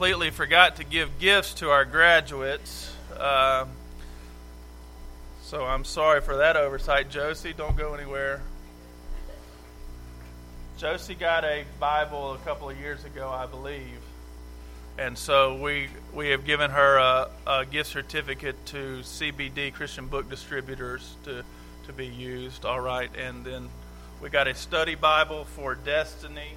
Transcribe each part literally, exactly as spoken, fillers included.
Completely forgot to give gifts to our graduates. Uh, so I'm sorry for that oversight. Josie, don't go anywhere. Josie got a Bible a couple of years ago, I believe. And so we we have given her a, a gift certificate to C B D, Christian Book Distributors, to, to be used. All right. And then we got a study Bible for Destiny.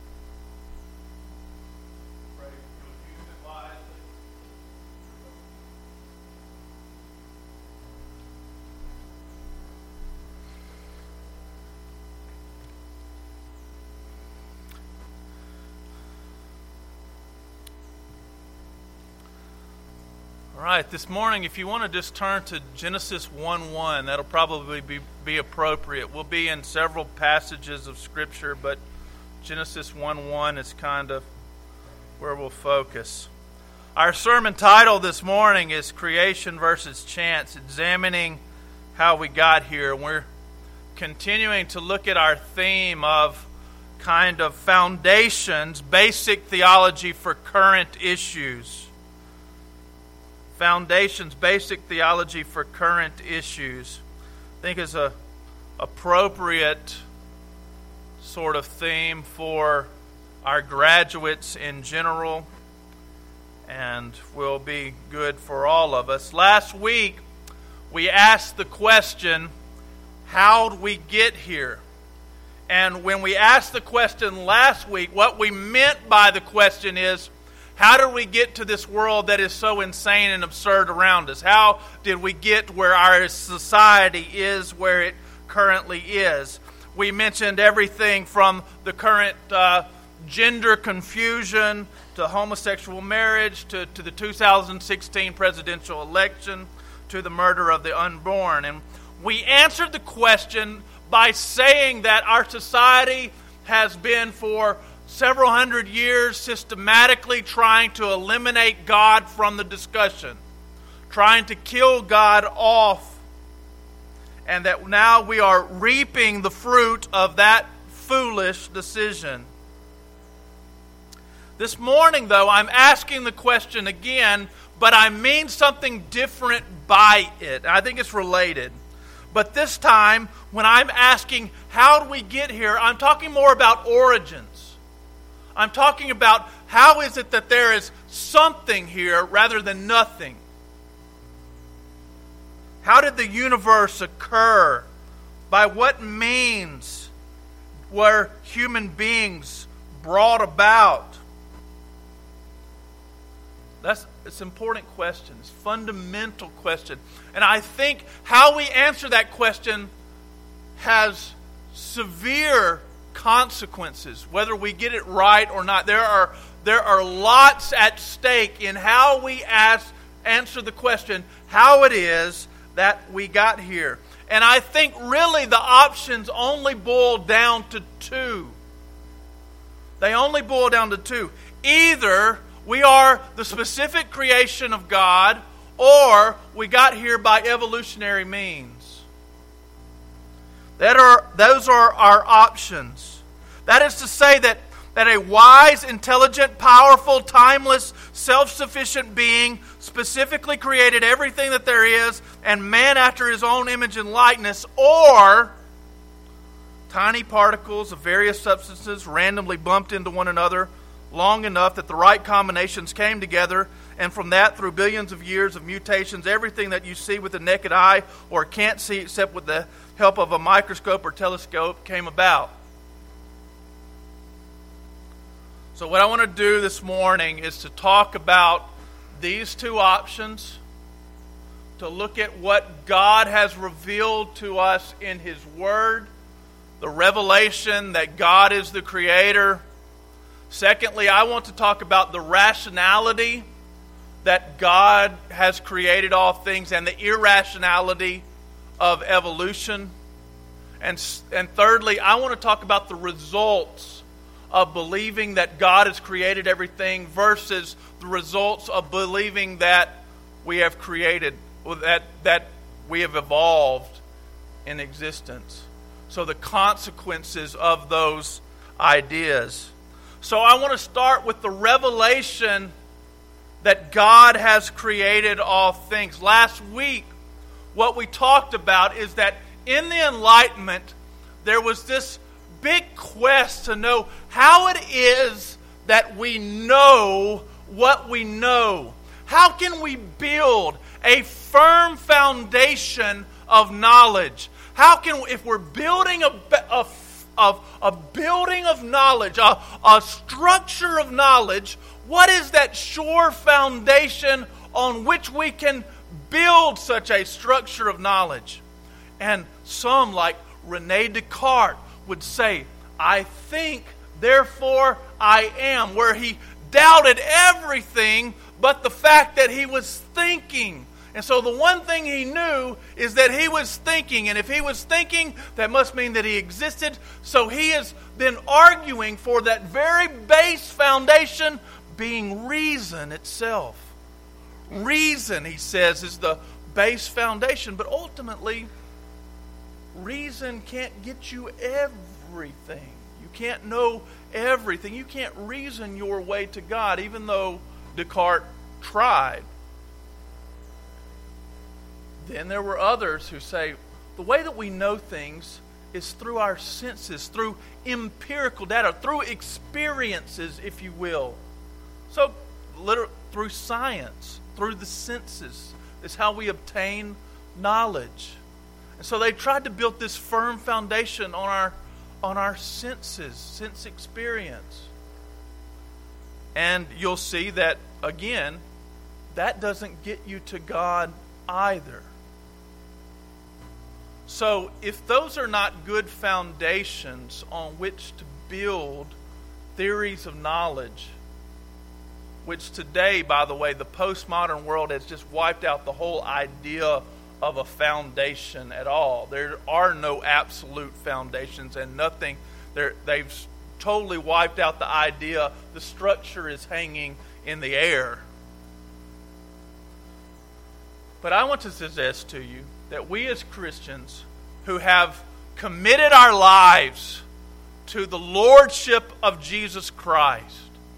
All right, this morning, if you want to just turn to Genesis one one, that'll probably be, be appropriate. We'll be in several passages of Scripture, but Genesis one one is kind of where we'll focus. Our sermon title this morning is Creation versus Chance, examining how we got here. We're continuing to look at our theme of kind of foundations, basic theology for current issues. Foundations, basic theology for current issues. I think is a appropriate sort of theme for our graduates in general, and will be good for all of us. Last week, we asked the question, how did we get here? And when we asked the question last week, what we meant by the question is, how did we get to this world that is so insane and absurd around us? How did we get where our society is where it currently is? We mentioned everything from the current uh, gender confusion to homosexual marriage to, to the two thousand sixteen presidential election to the murder of the unborn. And we answered the question by saying that our society has been for several hundred years systematically trying to eliminate God from the discussion, trying to kill God off, and that now we are reaping the fruit of that foolish decision. This morning, though, I'm asking the question again, but I mean something different by it. I think it's related. But this time, when I'm asking how do we get here, I'm talking more about origins. I'm talking about how is it that there is something here rather than nothing? How did the universe occur? By what means were human beings brought about? That's it's an important question. It's a fundamental question. And I think how we answer that question has severe consequences, whether we get it right or not. There are there are lots at stake in how we ask answer the question, how it is that we got here. And I think really the options only boil down to two. They only boil down to two. Either we are the specific creation of God, or we got here by evolutionary means. That are, those are our options. That is to say that, that a wise, intelligent, powerful, timeless, self-sufficient being specifically created everything that there is, and man after his own image and likeness, or tiny particles of various substances randomly bumped into one another long enough that the right combinations came together, and from that, through billions of years of mutations, everything that you see with the naked eye or can't see except with the help of a microscope or telescope came about. So what I want to do this morning is to talk about these two options, to look at what God has revealed to us in His Word, the revelation that God is the Creator. Secondly, I want to talk about the rationality that God has created all things and the irrationality of evolution. And, and thirdly, I want to talk about the results of believing that God has created everything versus the results of believing that we have created, that, that we have evolved in existence. So the consequences of those ideas. So I want to start with the revelation that God has created all things. Last week, what we talked about is that in the Enlightenment, there was this big quest to know how it is that we know what we know. How can we build a firm foundation of knowledge? How can, if we're building a, a, a, a building of knowledge, a, a structure of knowledge, what is that sure foundation on which we can build such a structure of knowledge? And some, like Rene Descartes, would say, I think, therefore I am, where he doubted everything but the fact that he was thinking. And so the one thing he knew is that he was thinking. And if he was thinking, that must mean that he existed. So he has been arguing for that very base foundation being reason itself. Reason, he says, is the base foundation. But ultimately, reason can't get you everything. You can't know everything. You can't reason your way to God, even though Descartes tried. Then there were others who say, the way that we know things is through our senses, through empirical data, through experiences, if you will. So, literally, through science, through the senses, is how we obtain knowledge. And so they tried to build this firm foundation on our, on our senses, sense experience. And you'll see that, again, that doesn't get you to God either. So if those are not good foundations on which to build theories of knowledge, which today, by the way, the postmodern world has just wiped out the whole idea of a foundation at all. There are no absolute foundations and nothing. They've totally wiped out the idea the structure is hanging in the air. But I want to suggest to you that we as Christians who have committed our lives to the Lordship of Jesus Christ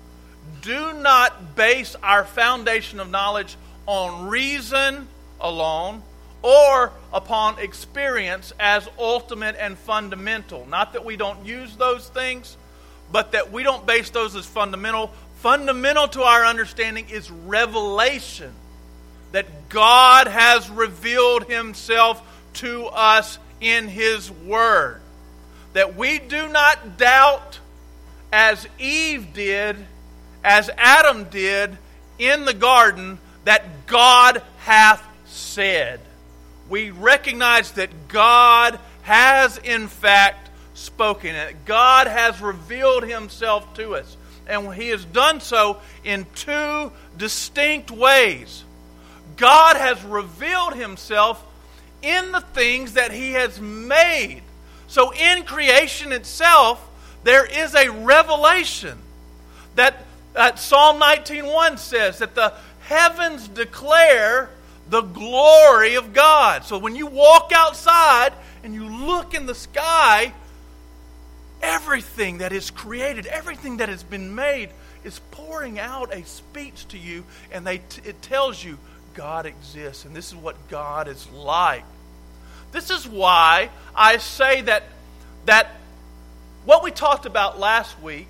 do not base our foundation of knowledge on reason alone or upon experience as ultimate and fundamental. Not that we don't use those things, but that we don't base those as fundamental. Fundamental to our understanding is revelation. That God has revealed Himself to us in His Word. That we do not doubt, as Eve did, as Adam did in the garden, that God hath said. We recognize that God has in fact spoken. That God has revealed Himself to us. And He has done so in two distinct ways. God has revealed Himself in the things that He has made. So in creation itself, there is a revelation. That, that Psalm nineteen one says that the heavens declare the glory of God. So when you walk outside and you look in the sky, everything that is created, everything that has been made is pouring out a speech to you, and they t- it tells you God exists, and this is what God is like. This is why I say that, that what we talked about last week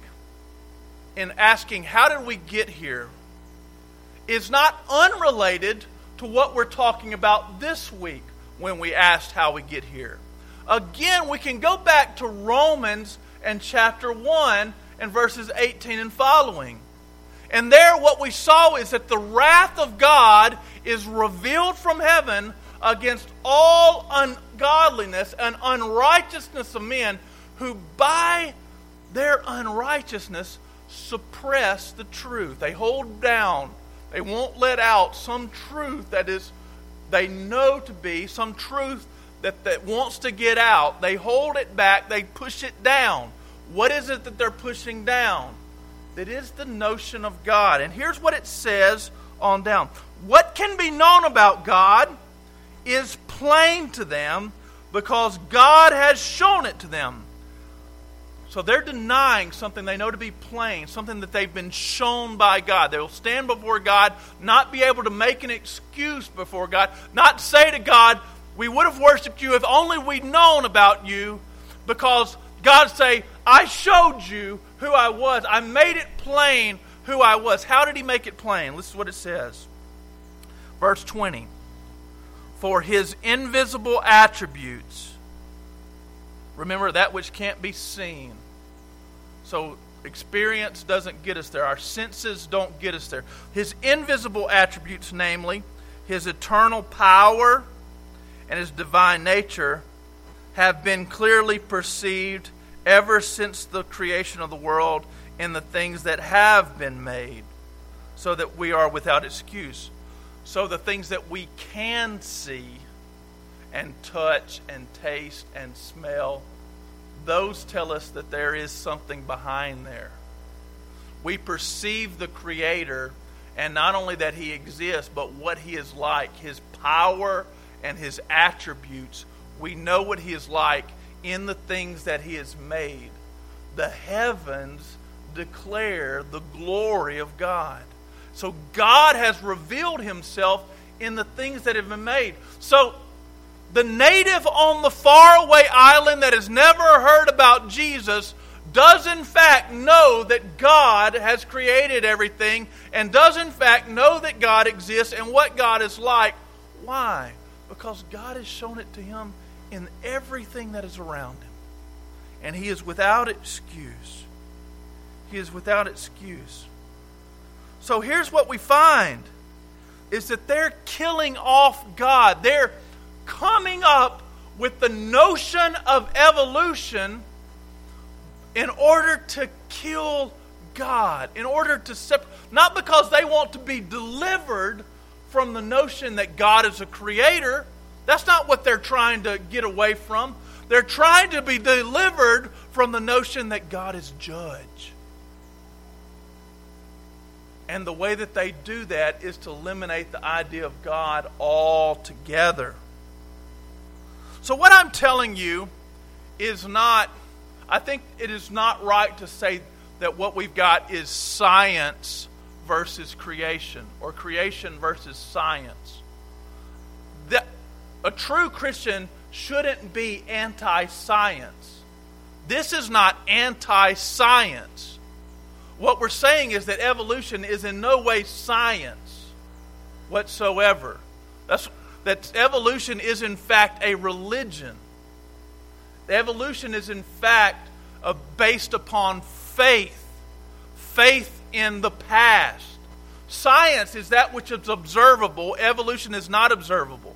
in asking how did we get here is not unrelated to what we're talking about this week when we asked how we get here. Again, we can go back to Romans and chapter one and verses eighteen and following. And there what we saw is that the wrath of God is revealed from heaven against all ungodliness and unrighteousness of men who by their unrighteousness suppress the truth. They hold down, they won't let out some truth that is they know to be, some truth that, that wants to get out. They hold it back, they push it down. What is it that they're pushing down? That is the notion of God. And here's what it says on down. What can be known about God is plain to them because God has shown it to them. So they're denying something they know to be plain, something that they've been shown by God. They will stand before God, not be able to make an excuse before God, not say to God, we would have worshipped you if only we'd known about you, because God say, I showed you who I was. I made it plain who I was. How did he make it plain? This is what it says. Verse twenty. For his invisible attributes, remember that which can't be seen. So experience doesn't get us there. Our senses don't get us there. His invisible attributes, namely his eternal power and his divine nature, have been clearly perceived ever since the creation of the world in the things that have been made, so that we are without excuse. So the things that we can see and touch and taste and smell, those tell us that there is something behind there. We perceive the Creator, and not only that he exists, but what he is like, his power and his attributes. We know what he is like in the things that he has made. The heavens declare the glory of God. So God has revealed himself in the things that have been made. So the native on the faraway island that has never heard about Jesus does in fact know that God has created everything, and does in fact know that God exists and what God is like. Why? Because God has shown it to him in everything that is around him. And he is without excuse. He is without excuse. So here's what we find, is that they're killing off God. They're coming up with the notion of evolution in order to kill God, in order to separate, not because they want to be delivered from the notion that God is a creator. That's not what they're trying to get away from. They're trying to be delivered from the notion that God is judge. And the way that they do that is to eliminate the idea of God altogether. So what I'm telling you is not, I think it is not right to say that what we've got is science versus creation, or creation versus science. That a true Christian shouldn't be anti-science. This is not anti-science. What we're saying is that evolution is in no way science whatsoever. That's, that evolution is in fact a religion. Evolution is in fact uh, based upon faith. Faith in the past. Science is that which is observable. Evolution is not observable.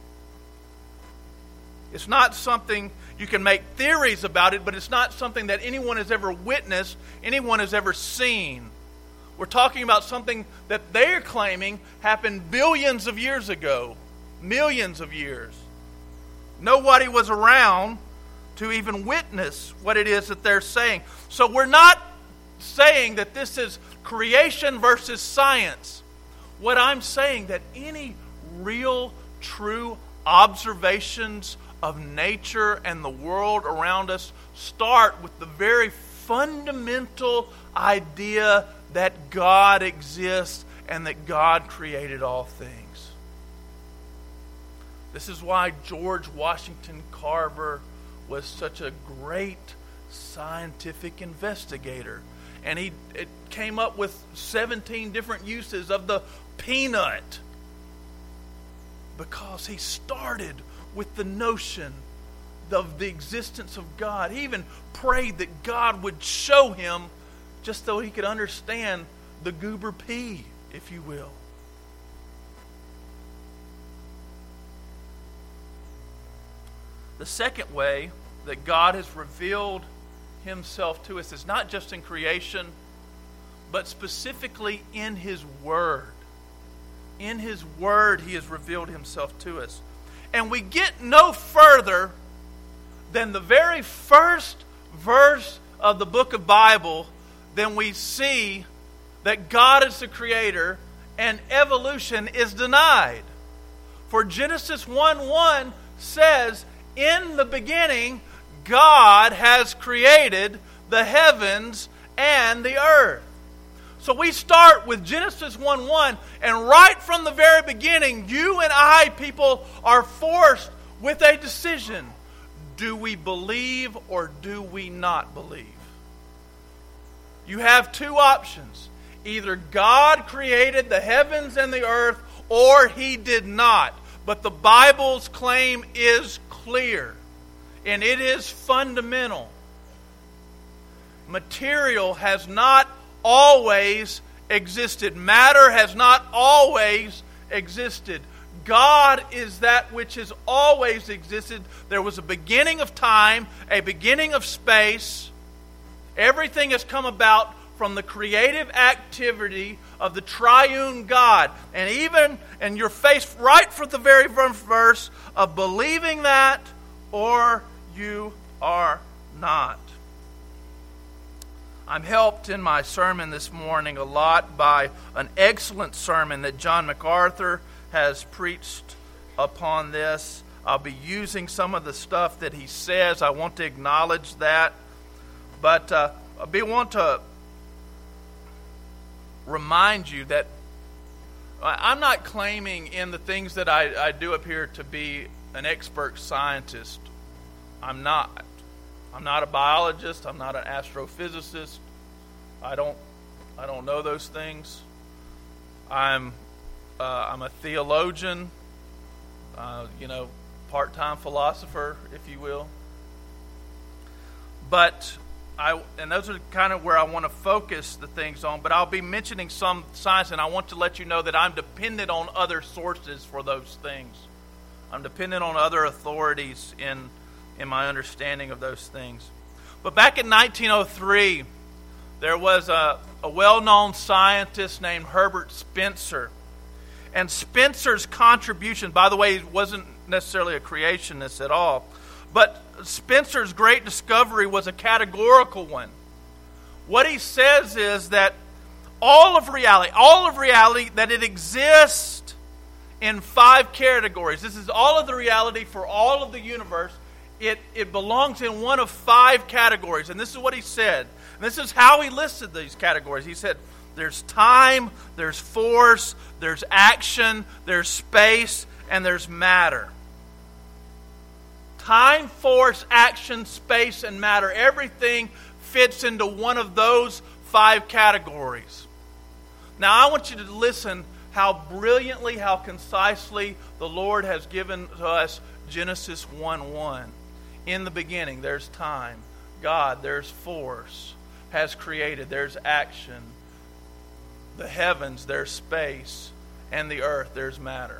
It's not something, you can make theories about it, but it's not something that anyone has ever witnessed, anyone has ever seen. We're talking about something that they're claiming happened billions of years ago. Millions of years. Nobody was around to even witness what it is that they're saying. So we're not saying that this is creation versus science. What I'm saying, that any real, true observations of nature and the world around us start with the very fundamental idea that God exists and that God created all things. This is why George Washington Carver was such a great scientific investigator. And he it came up with seventeen different uses of the peanut, because he started with the notion of the existence of God. He even prayed that God would show him, just so he could understand the goober pea, if you will. The second way that God has revealed himself to us is not just in creation, but specifically in his word. In his word, he has revealed himself to us. And we get no further than the very first verse of the book of Bible than we see that God is the creator and evolution is denied. For Genesis one one says, in the beginning, God has created the heavens and the earth. So we start with Genesis one one, and right from the very beginning, you and I, people, are forced with a decision. Do we believe or do we not believe? You have two options. Either God created the heavens and the earth, or He did not. But the Bible's claim is clear, and it is fundamental. Material has not always existed. Matter has not always existed. God is that which has always existed. There was a beginning of time, a beginning of space. Everything has come about from the creative activity of the triune God. And even, and you're faced right from the very first verse of believing that, or you are not. I'm helped in my sermon this morning a lot by an excellent sermon that John MacArthur has preached upon this. I'll be using some of the stuff that he says. I want to acknowledge that. But uh, I be, want to remind you that I'm not claiming in the things that I, I do up here to be an expert scientist. I'm not. I'm not a biologist. I'm not an astrophysicist. I don't. I don't know those things. I'm. Uh, I'm a theologian. Uh, you know, part-time philosopher, if you will. But I, and those are kind of where I want to focus the things on. But I'll be mentioning some science, and I want to let you know that I'm dependent on other sources for those things. I'm dependent on other authorities in. in my understanding of those things. But back in nineteen oh three, there was a, a well-known scientist named Herbert Spencer. And Spencer's contribution, by the way, wasn't necessarily a creationist at all, but Spencer's great discovery was a categorical one. What he says is that all of reality, all of reality, that it exists in five categories. This is all of the reality for all of the universe. It, it belongs in one of five categories. And this is what he said. And this is how he listed these categories. He said, there's time, there's force, there's action, there's space, and there's matter. Time, force, action, space, and matter. Everything fits into one of those five categories. Now I want you to listen how brilliantly, how concisely the Lord has given to us Genesis one one. In the beginning, there's time. God, there's force, has created. There's action. The heavens, there's space. And the earth, there's matter.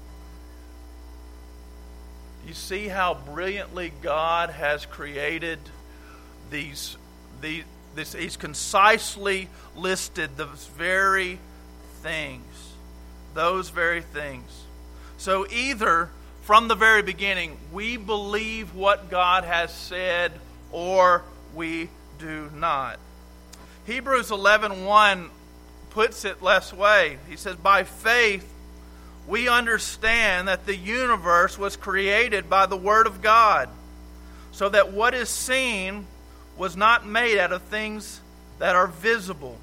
You see how brilliantly God has created these, these this, He's concisely listed those very things. Those very things. So either from the very beginning, we believe what God has said, or we do not. Hebrews eleven one puts it less way. He says, by faith, we understand that the universe was created by the Word of God, so that what is seen was not made out of things that are visible.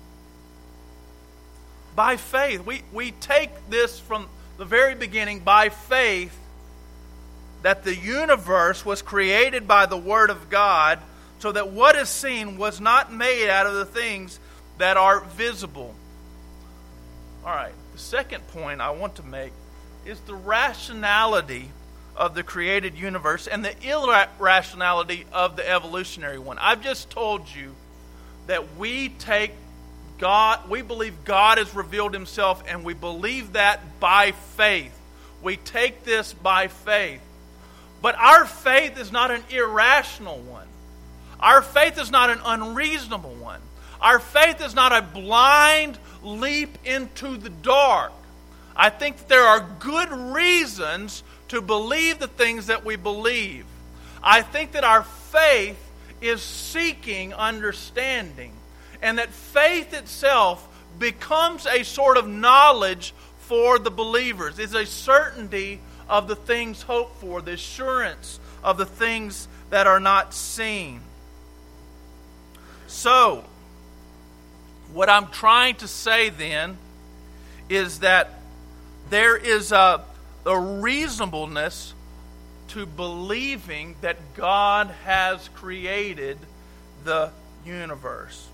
By faith, we, we take this from the very beginning, by faith, that the universe was created by the Word of God, so that what is seen was not made out of the things that are visible. All right, the second point I want to make is the rationality of the created universe and the irrationality of the evolutionary one. I've just told you that we take God, we believe God has revealed Himself, and we believe that by faith. We take this by faith. But our faith is not an irrational one. Our faith is not an unreasonable one. Our faith is not a blind leap into the dark. I think that there are good reasons to believe the things that we believe. I think that our faith is seeking understanding, and that faith itself becomes a sort of knowledge for the believers. It's a certainty of the things hoped for, the assurance of the things that are not seen. So, what I'm trying to say then is that there is a, a reasonableness to believing that God has created the universe.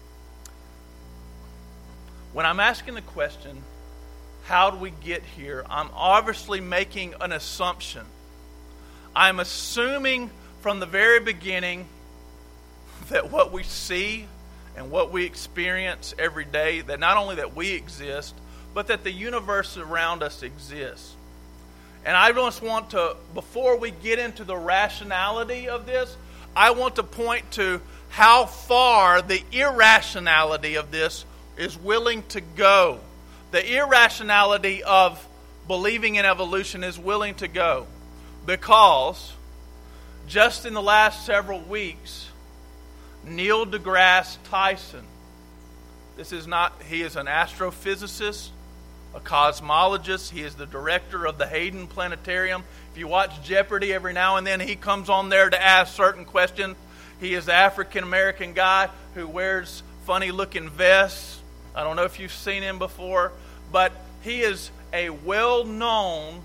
When I'm asking the question, how do we get here? I'm obviously making an assumption. I'm assuming from the very beginning that what we see and what we experience every day, that not only that we exist, but that the universe around us exists. And I just want to, before we get into the rationality of this, I want to point to how far the irrationality of this is willing to go. The irrationality of believing in evolution is willing to go. Because just in the last several weeks, Neil deGrasse Tyson, this is not, he is an astrophysicist, a cosmologist. He is the director of the Hayden Planetarium. If you watch Jeopardy every now and then, he comes on there to ask certain questions. He is an African-American guy who wears funny-looking vests. I don't know if you've seen him before, but he is a well-known,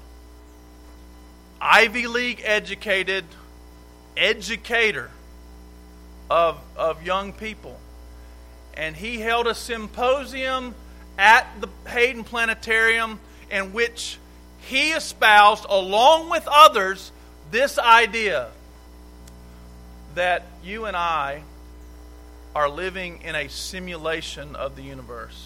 Ivy League educated educator of, of young people. And he held a symposium at the Hayden Planetarium in which he espoused, along with others, this idea that you and I are living in a simulation of the universe.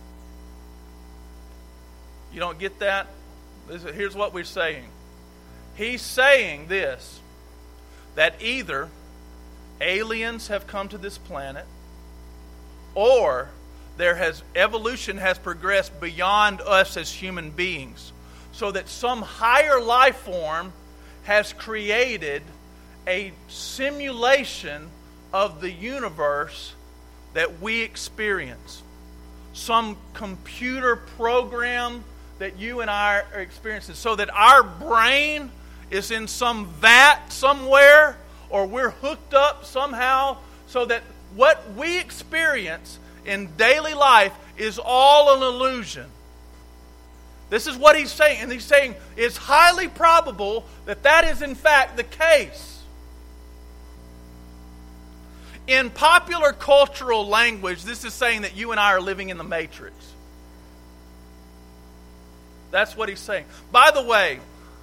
You don't get that? Here's what we're saying. He's saying this, that either aliens have come to this planet, or there has evolution has progressed beyond us as human beings, so that some higher life form has created a simulation of the universe that we experience. Some computer program that you and I are experiencing, so that our brain is in some vat somewhere, or we're hooked up somehow, so that what we experience in daily life is all an illusion. This is what he's saying. And he's saying it's highly probable that that is in fact the case. In popular cultural language, this is saying that you and I are living in the Matrix. That's what he's saying. By the way,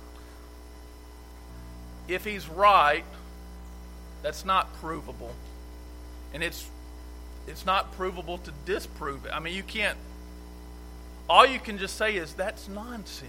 if he's right, that's not provable. And it's it's not provable to disprove it. I mean, you can't, all you can just say is that's nonsense.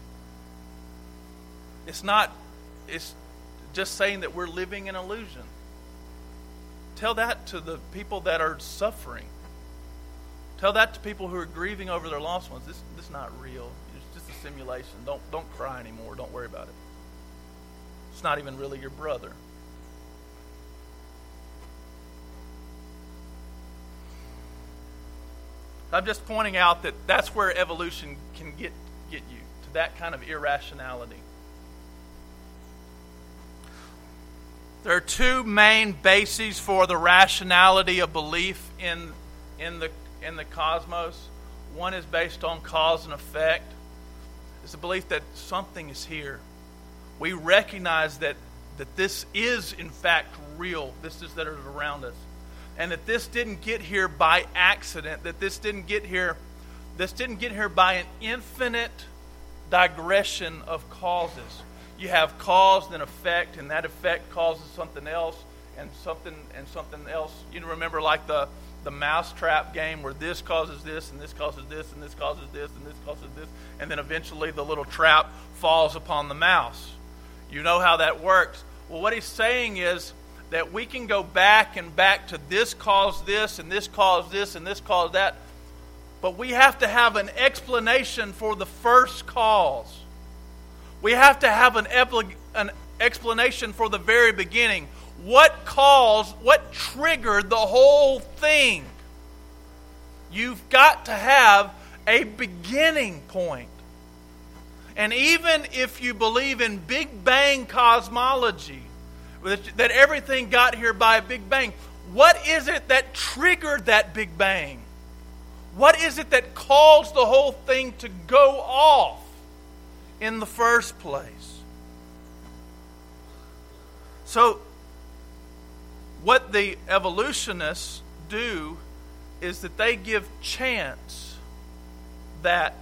It's not, it's just saying that we're living in illusion. Tell that to the people that are suffering. Tell that to people who are grieving over their lost ones. This, this is not real. It's just a simulation. Don't, don't cry anymore. Don't worry about it. It's not even really your brother. I'm just pointing out that that's where evolution can get, get you, to that kind of irrationality. There are two main bases for the rationality of belief in, in, the, in the cosmos. One is based on cause and effect. It's the belief that something is here. We recognize that, that this is in fact real. This is that is around us. And that this didn't get here by accident, that this didn't get here, this didn't get here by an infinite digression of causes. You have cause and effect, and that effect causes something else, and something and something else. You remember like the, the mousetrap game where this causes this, and this causes this, and this causes this, and this causes this, and then eventually the little trap falls upon the mouse. You know how that works. Well, what he's saying is that we can go back and back to this caused this, and this caused this, and this caused that. But we have to have an explanation for the first cause. We have to have an, epl- an explanation for the very beginning. What caused, what triggered the whole thing? You've got to have a beginning point. And even if you believe in Big Bang cosmology, that everything got here by a Big Bang, what is it that triggered that Big Bang? What is it that caused the whole thing to go off in the first place? So, what the evolutionists do is that they give chance that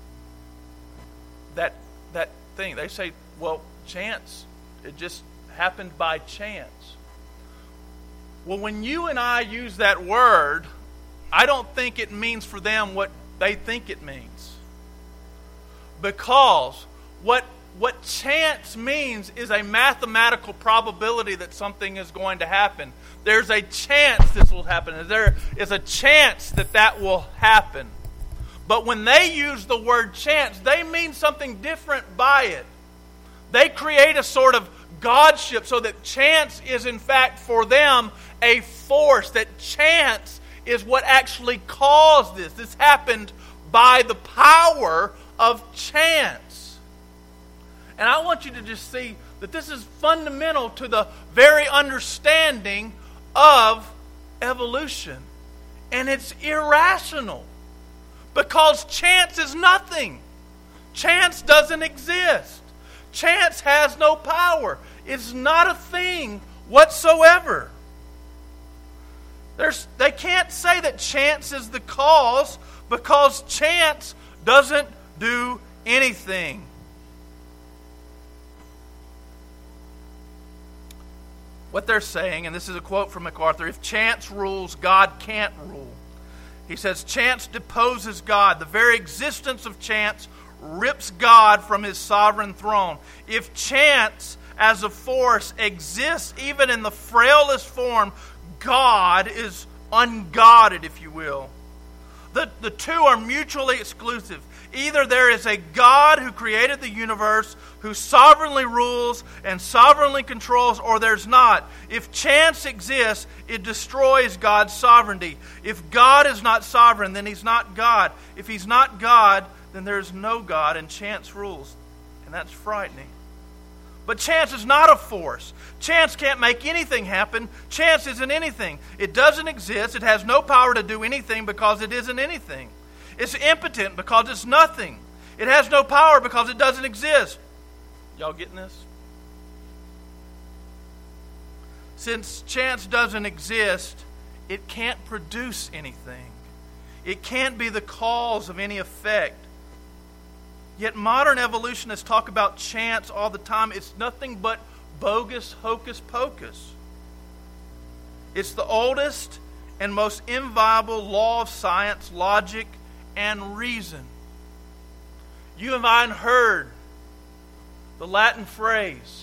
that that thing. They say, well, chance, it just happened by chance. Well, when you and I use that word, I don't think it means for them what they think it means. Because what what chance means is a mathematical probability that something is going to happen. There's a chance this will happen. There is a chance that that will happen. But when they use the word chance, they mean something different by it. They create a sort of godship so that chance is in fact for them a force, that chance is what actually caused this. This happened by the power of chance. And I want you to just see that this is fundamental to the very understanding of evolution. And it's irrational. Because chance is nothing. Chance doesn't exist. Chance has no power. It's not a thing whatsoever. There's, they can't say that chance is the cause because chance doesn't do anything. What they're saying, and this is a quote from MacArthur, if chance rules, God can't rule. He says, chance deposes God. The very existence of chance rips God from his sovereign throne. If chance as a force exists even in the frailest form, God is ungodded, if you will. The, the two are mutually exclusive. Either there is a God who created the universe, who sovereignly rules and sovereignly controls, or there's not. If chance exists, it destroys God's sovereignty. If God is not sovereign, then he's not God. If he's not God, then there's no God, and chance rules. And that's frightening. But chance is not a force. Chance can't make anything happen. Chance isn't anything. It doesn't exist. It has no power to do anything because it isn't anything. It's impotent because it's nothing. It has no power because it doesn't exist. Y'all getting this? Since chance doesn't exist, it can't produce anything. It can't be the cause of any effect. Yet modern evolutionists talk about chance all the time. It's nothing but bogus hocus pocus. It's the oldest and most inviolable law of science, logic, and reason. You have I heard the Latin phrase,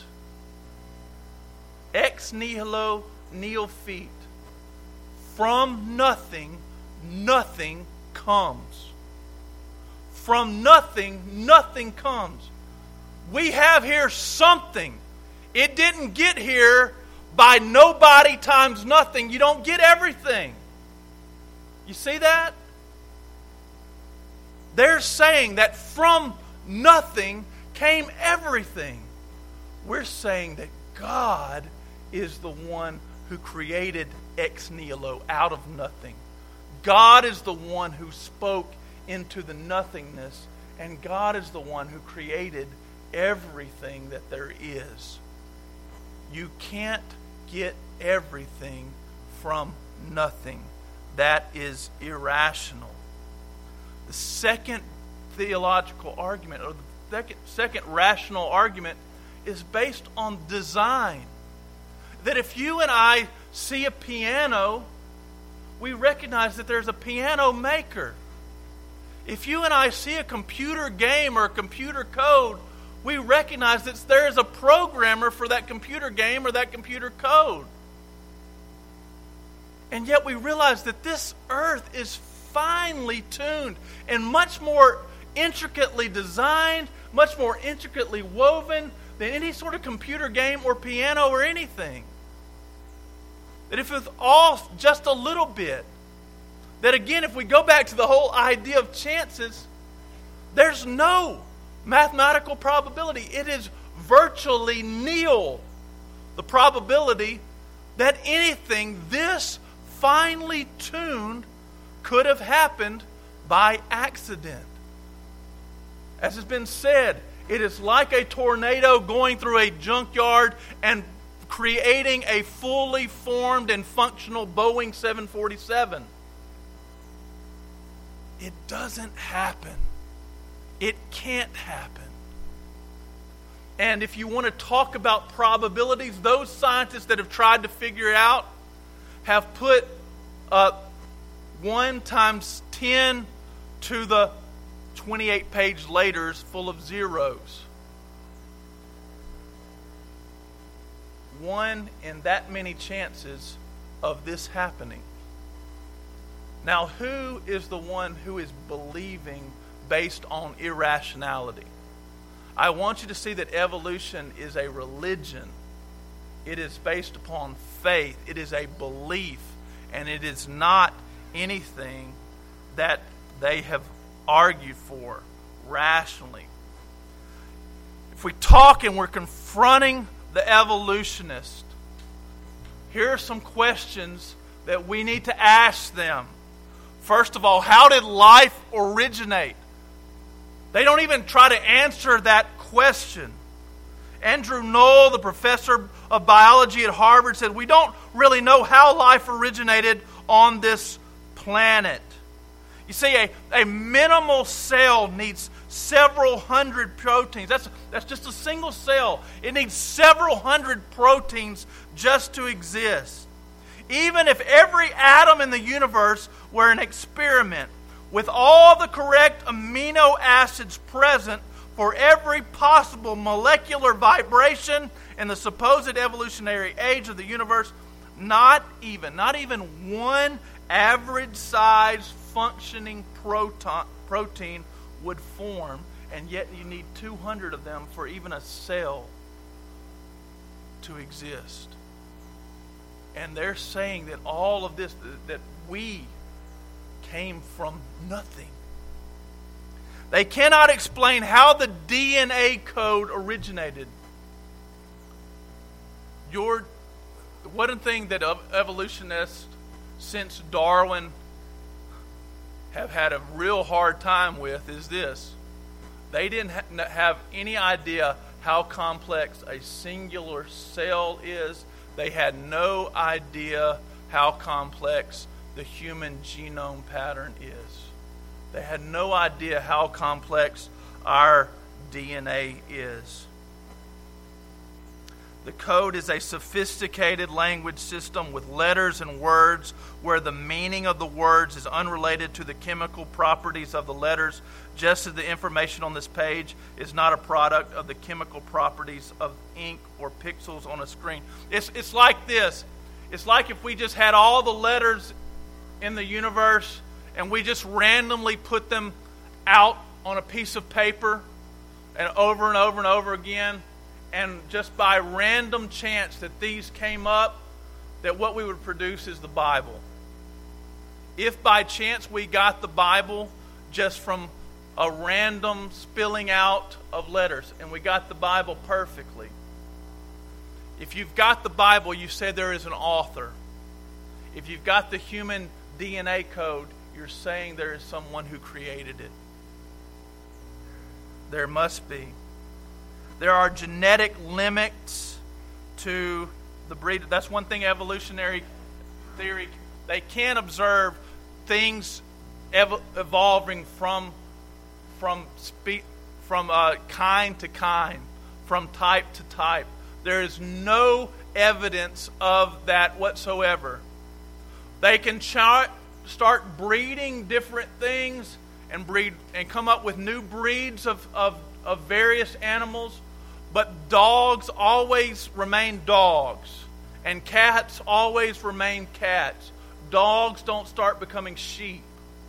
ex nihilo nihil fit. From nothing, nothing comes. From nothing, nothing comes. We have here something. It didn't get here by nobody times nothing. You don't get everything. You see that? They're saying that from nothing came everything. We're saying that God is the one who created ex nihilo, out of nothing. God is the one who spoke into the nothingness, and God is the one who created everything that there is. You can't get everything from nothing. That is irrational. The second theological argument, or the second, second rational argument, is based on design. That if you and I see a piano, we recognize that there's a piano maker. If you and I see a computer game or a computer code, we recognize that there is a programmer for that computer game or that computer code. And yet we realize that this earth is finely tuned and much more intricately designed, much more intricately woven than any sort of computer game or piano or anything. That if it's off just a little bit, that again, if we go back to the whole idea of chances, there's no mathematical probability. It is virtually nil, the probability that anything this finely tuned could have happened by accident. As has been said, it is like a tornado going through a junkyard and creating a fully formed and functional Boeing seven forty-seven. It doesn't happen. It can't happen. And if you want to talk about probabilities, those scientists that have tried to figure it out have put uh, one times ten to the twenty-eight page laters full of zeros. One in that many chances of this happening. Now, who is the one who is believing based on irrationality? I want you to see that evolution is a religion. It is based upon faith. It is a belief. And it is not anything that they have argued for rationally. If we talk and we're confronting the evolutionist, here are some questions that we need to ask them. First of all, how did life originate? They don't even try to answer that question. Andrew Knoll, the professor of biology at Harvard, said, we don't really know how life originated on this planet. You see, a, a minimal cell needs several hundred proteins. That's, that's just a single cell. It needs several hundred proteins just to exist. Even if every atom in the universe were an experiment, with all the correct amino acids present for every possible molecular vibration in the supposed evolutionary age of the universe, not even, not even one average-sized functioning proton, protein would form, and yet you need two hundred of them for even a cell to exist. And they're saying that all of this, that we came from nothing. They cannot explain how the D N A code originated. Your, one thing that evolutionists since Darwin have had a real hard time with is this. They didn't ha- have any idea how complex a singular cell is. They had no idea how complex the human genome pattern is. They had no idea how complex our D N A is. The code is a sophisticated language system with letters and words where the meaning of the words is unrelated to the chemical properties of the letters, just as the information on this page is not a product of the chemical properties of ink or pixels on a screen. It's, it's like this. It's like if we just had all the letters in the universe and we just randomly put them out on a piece of paper and over and over and over again, and just by random chance that these came up, that what we would produce is the Bible. If by chance we got the Bible just from a random spilling out of letters, and we got the Bible perfectly, if you've got the Bible, you say there is an author. If you've got the human D N A code, you're saying there is someone who created it. There must be. There are genetic limits to the breed. That's one thing evolutionary theory, they can't observe things ev- evolving from from spe- from uh, kind to kind, from type to type. There is no evidence of that whatsoever. They can chart, start breeding different things and breed and come up with new breeds of, of, of various animals, but dogs always remain dogs, and cats always remain cats. Dogs don't start becoming sheep.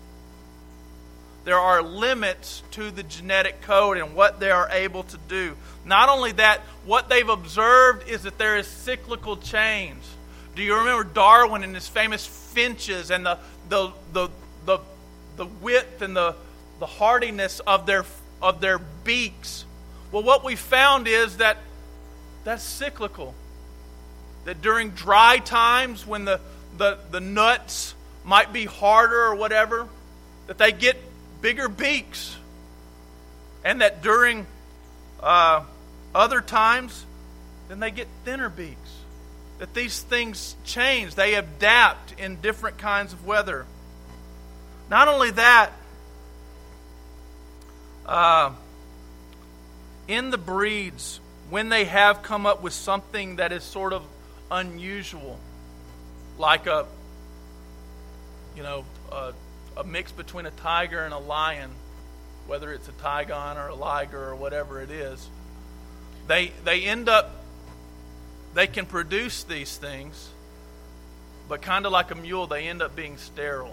There are limits to the genetic code and what they are able to do. Not only that, what they've observed is that there is cyclical change. Do you remember Darwin and his famous finches and the the the the, the width and the, the hardiness of their of their beaks? Well, what we found is that that's cyclical. that during dry times when the, the, the nuts might be harder or whatever, that they get bigger beaks. And that during uh, other times, then they get thinner beaks. That these things change. They adapt in different kinds of weather. Not only that, uh, in the breeds, when they have come up with something that is sort of unusual, like a, you know, a, a mix between a tiger and a lion, whether it's a tigon or a liger or whatever it is, they they end up, they can produce these things, but kind of like a mule, they end up being sterile.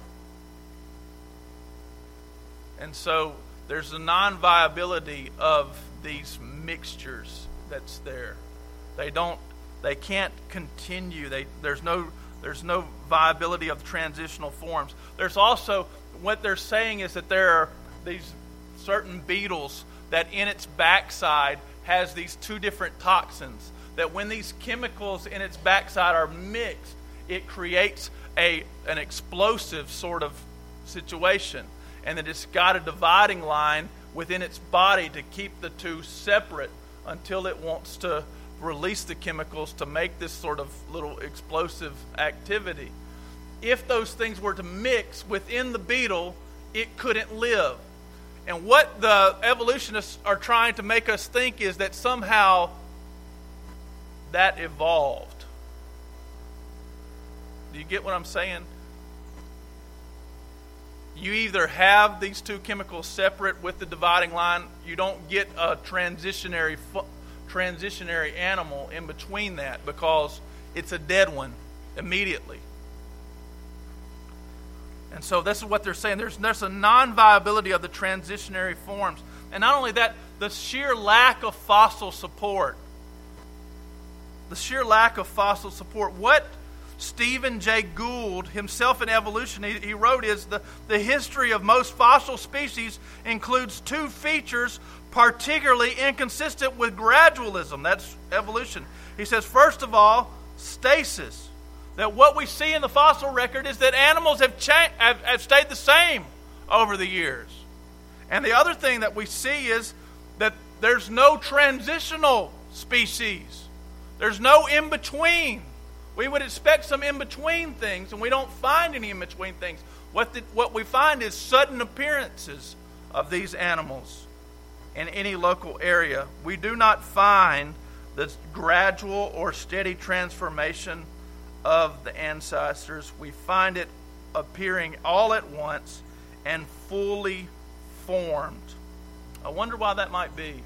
And so there's a non-viability of these mixtures that's there. They don't, they can't continue. They there's no there's no viability of transitional forms. There's also, what they're saying is that there are these certain beetles that in its backside has these two different toxins. That when these chemicals in its backside are mixed, it creates a an explosive sort of situation. And that it's got a dividing line within its body to keep the two separate until it wants to release the chemicals to make this sort of little explosive activity. If those things were to mix within the beetle, it couldn't live. And what the evolutionists are trying to make us think is that somehow that evolved. Do you get what I'm saying? You either have these two chemicals separate with the dividing line, you don't get a transitionary transitionary animal in between that because it's a dead one immediately. And so this is what they're saying. There's, there's a non-viability of the transitionary forms. And not only that, the sheer lack of fossil support. The sheer lack of fossil support. What Stephen Jay Gould, himself in Evolution, he, he wrote is the, the history of most fossil species includes two features particularly inconsistent with gradualism. That's evolution. He says, first of all, stasis. That what we see in the fossil record is that animals have, cha- have, have stayed the same over the years. And the other thing that we see is that there's no transitional species. There's no in-between. We would expect some in-between things, and we don't find any in-between things. What, the, what we find is sudden appearances of these animals in any local area. We do not find the gradual or steady transformation of the ancestors. We find it appearing all at once and fully formed. I wonder why that might be.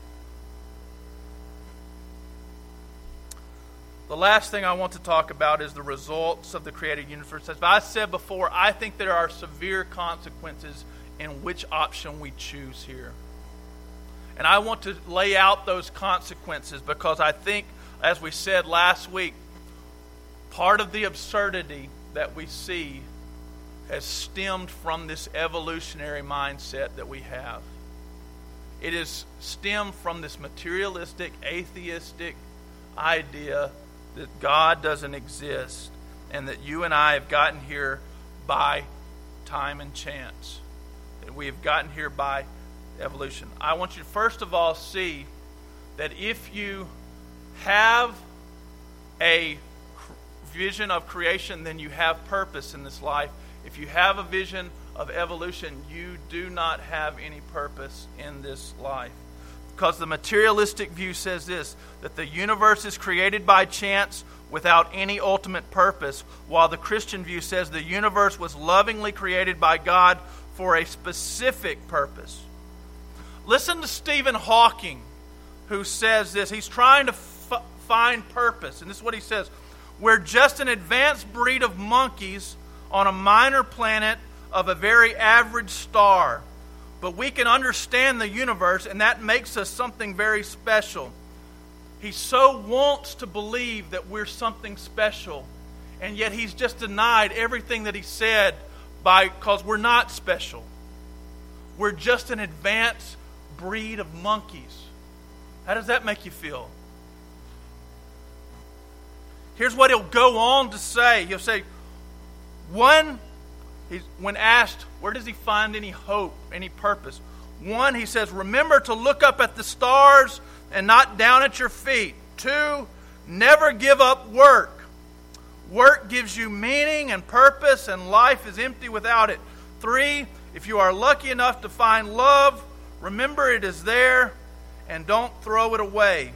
The last thing I want to talk about is the results of the created universe. As I said before, I think there are severe consequences in which option we choose here. And I want to lay out those consequences because I think, as we said last week, part of the absurdity that we see has stemmed from this evolutionary mindset that we have. It is stemmed from this materialistic, atheistic idea that God doesn't exist and that you and I have gotten here by time and chance. That we have gotten here by evolution. I want you to first of all see that if you have a vision of creation, then you have purpose in this life. If you have a vision of evolution, you do not have any purpose in this life. Because the materialistic view says this, that the universe is created by chance without any ultimate purpose, while the Christian view says the universe was lovingly created by God for a specific purpose. Listen to Stephen Hawking, who says this. He's trying to f- find purpose, and this is what he says. We're just an advanced breed of monkeys on a minor planet of a very average star. But we can understand the universe, and that makes us something very special. He so wants to believe that we're something special, and yet he's just denied everything that he said by because we're not special. We're just an advanced breed of monkeys. How does that make you feel? here's what he'll go on to say. He'll say, one, he's, when asked, where does he find any hope, any purpose? One, he says, remember to look up at the stars and not down at your feet. Two, never give up work. Work gives you meaning and purpose, and life is empty without it. Three, if you are lucky enough to find love, remember it is there and don't throw it away.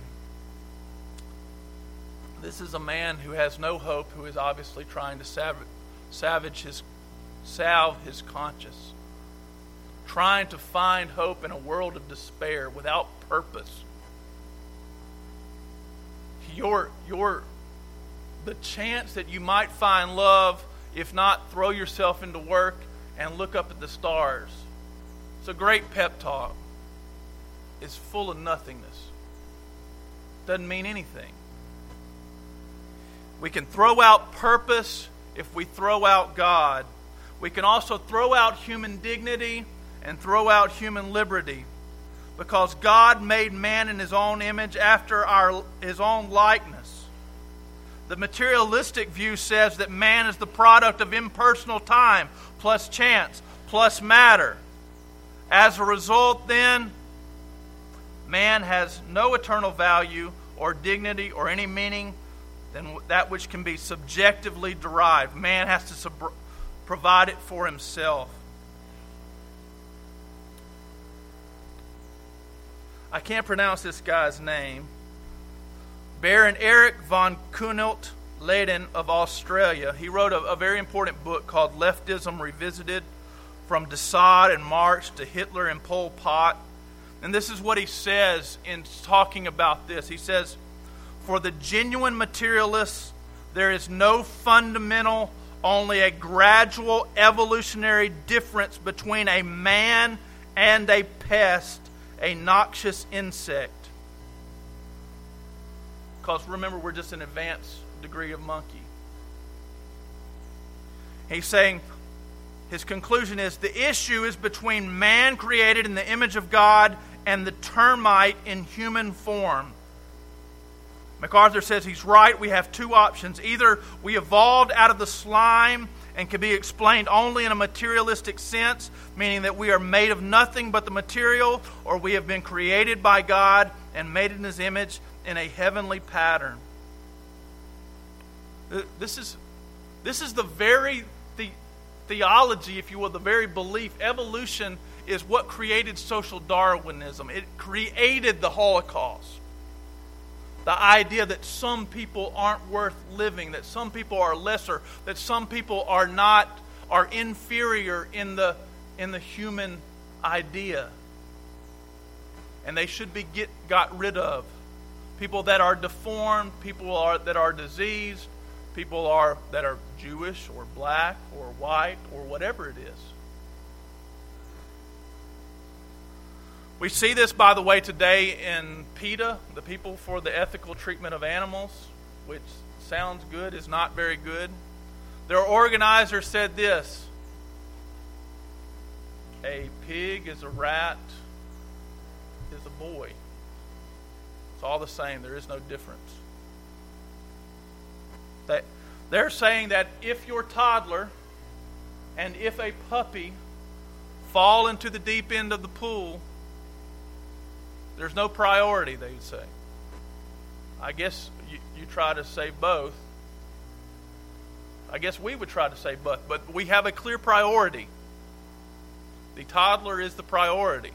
This is a man who has no hope, who is obviously trying to savage, savage his, salve his conscience. Trying to find hope in a world of despair without purpose. Your, your, the chance that you might find love, if not, throw yourself into work and look up at the stars. It's a great pep talk. It's full of nothingness. Doesn't mean anything. We can throw out purpose if we throw out God. We can also throw out human dignity and throw out human liberty. Because God made man in His own image after our His own likeness. The materialistic view says that man is the product of impersonal time plus chance plus matter. As a result, then, man has no eternal value or dignity or any meaning than that which can be subjectively derived. Man has to sub- provide it for himself. I can't pronounce this guy's name. Baron Eric von Kuhnelt Leyden of Australia. He wrote a, a very important book called Leftism Revisited, From de Sade and Marx to Hitler and Pol Pot. And this is what he says in talking about this. He says, for the genuine materialists, there is no fundamental, only a gradual evolutionary difference between a man and a pest, a noxious insect. Because remember, we're just an advanced degree of monkey. He's saying, his conclusion is, the issue is between man created in the image of God and the termite in human form. MacArthur says he's right. We have two options. Either we evolved out of the slime and can be explained only in a materialistic sense, meaning that we are made of nothing but the material, or we have been created by God and made in His image in a heavenly pattern. This is, this is the very the, theology, if you will, the very belief. Evolution is what created social Darwinism. It created the Holocaust. The idea that some people aren't worth living, that some people are lesser, that some people are not, are inferior in the in the human idea. And they should be get got rid of. People that are deformed, people are that are diseased, people are that are Jewish or black or white or whatever it is. We see this, by the way, today in PETA, the People for the Ethical Treatment of Animals, which sounds good, is not very good. Their organizer said this: a pig is a rat, is a boy. It's all the same. There is no difference. They, they're saying that if your toddler and if a puppy fall into the deep end of the pool, there's no priority, they would say. I guess you, you try to say both. I guess we would try to say both, but we have a clear priority. The toddler is the priority.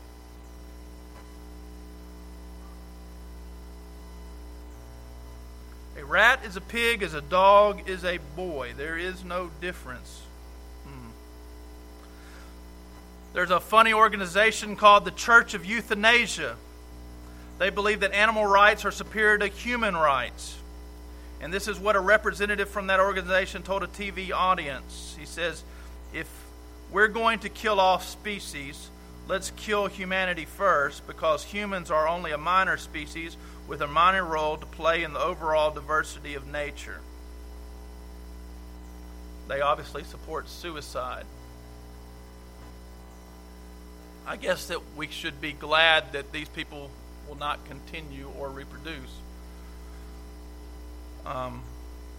A rat is a pig, as a dog is a boy. There is no difference. Hmm. There's a funny organization called the Church of Euthanasia. They believe that animal rights are superior to human rights. And this is what a representative from that organization told a T V audience. He says, if we're going to kill off species, let's kill humanity first, because humans are only a minor species with a minor role to play in the overall diversity of nature. They obviously support suicide. I guess that we should be glad that these people will not continue or reproduce. Um,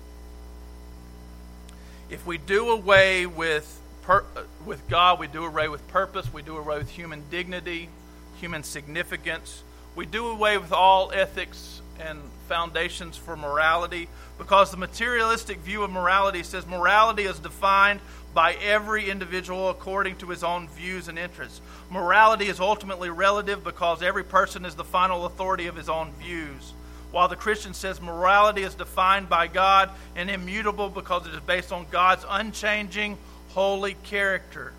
If we do away with per, with God, we do away with purpose, we do away with human dignity, human significance. We do away with all ethics and foundations for morality, because the materialistic view of morality says morality is defined by every individual according to his own views and interests. Morality is ultimately relative because every person is the final authority of his own views. While the Christian says morality is defined by God and immutable because it is based on God's unchanging, holy character.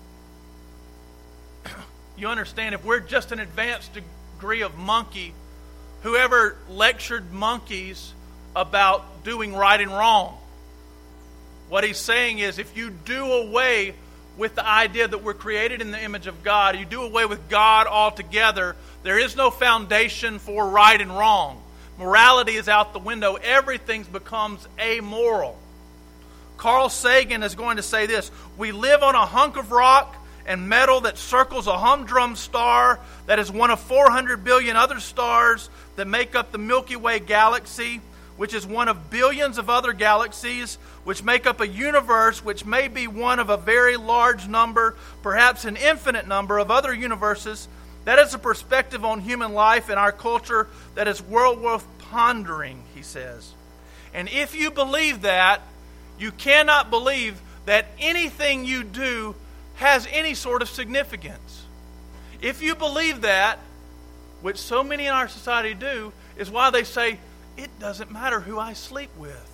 You understand, if we're just an advanced degree of monkey, whoever lectured monkeys about doing right and wrong, what he's saying is, if you do away with the idea that we're created in the image of God, you do away with God altogether, there is no foundation for right and wrong. Morality is out the window. Everything becomes amoral. Carl Sagan is going to say this: we live on a hunk of rock and metal that circles a humdrum star that is one of four hundred billion other stars that make up the Milky Way galaxy, which is one of billions of other galaxies, which make up a universe which may be one of a very large number, perhaps an infinite number of other universes. That is a perspective on human life and our culture that is well worth pondering, he says. And if you believe that, you cannot believe that anything you do has any sort of significance. If you believe that, which so many in our society do, is why they say, it doesn't matter who I sleep with.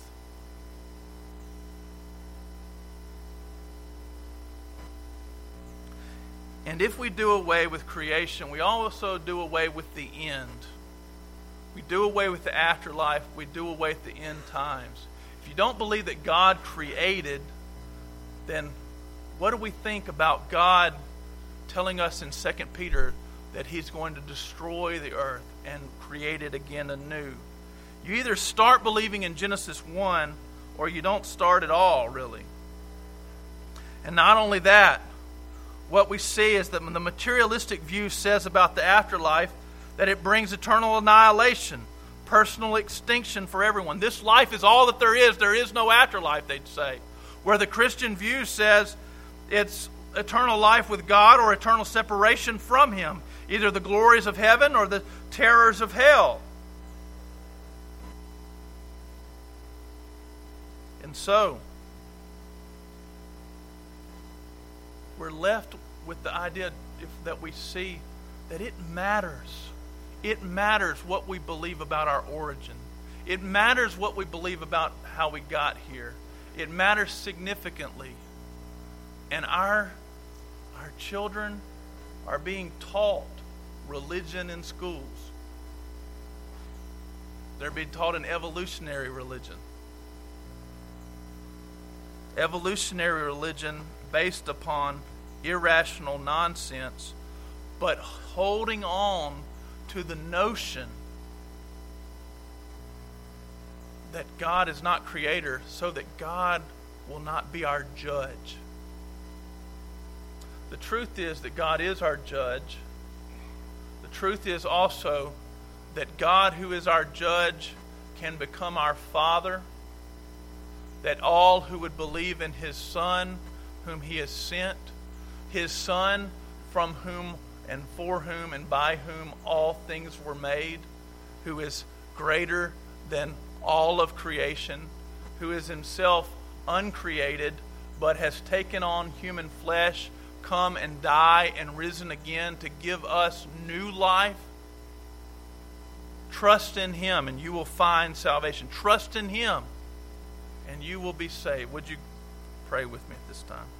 And if we do away with creation, we also do away with the end. We do away with the afterlife. We do away with the end times. If you don't believe that God created, then what do we think about God telling us in Second Peter that He's going to destroy the earth and create it again anew? You either start believing in Genesis one, or you don't start at all, really. And not only that, what we see is that the materialistic view says about the afterlife that it brings eternal annihilation, personal extinction for everyone. This life is all that there is. There is no afterlife, they'd say. Where the Christian view says it's eternal life with God or eternal separation from Him, either the glories of heaven or the terrors of hell. And so, we're left with the idea if, that we see that it matters. It matters what we believe about our origin. It matters what we believe about how we got here. It matters significantly. And our, our children are being taught religion in schools. They're being taught an evolutionary religion. Evolutionary religion based upon irrational nonsense, but holding on to the notion that God is not creator, so that God will not be our judge. The truth is that God is our judge. The truth is also that God, who is our judge, can become our Father, that all who would believe in His Son, whom He has sent, His Son, from whom and for whom and by whom all things were made, who is greater than all of creation, who is Himself uncreated, but has taken on human flesh, come and die and risen again to give us new life. Trust in Him and you will find salvation. Trust in Him and you will be saved. Would you pray with me at this time?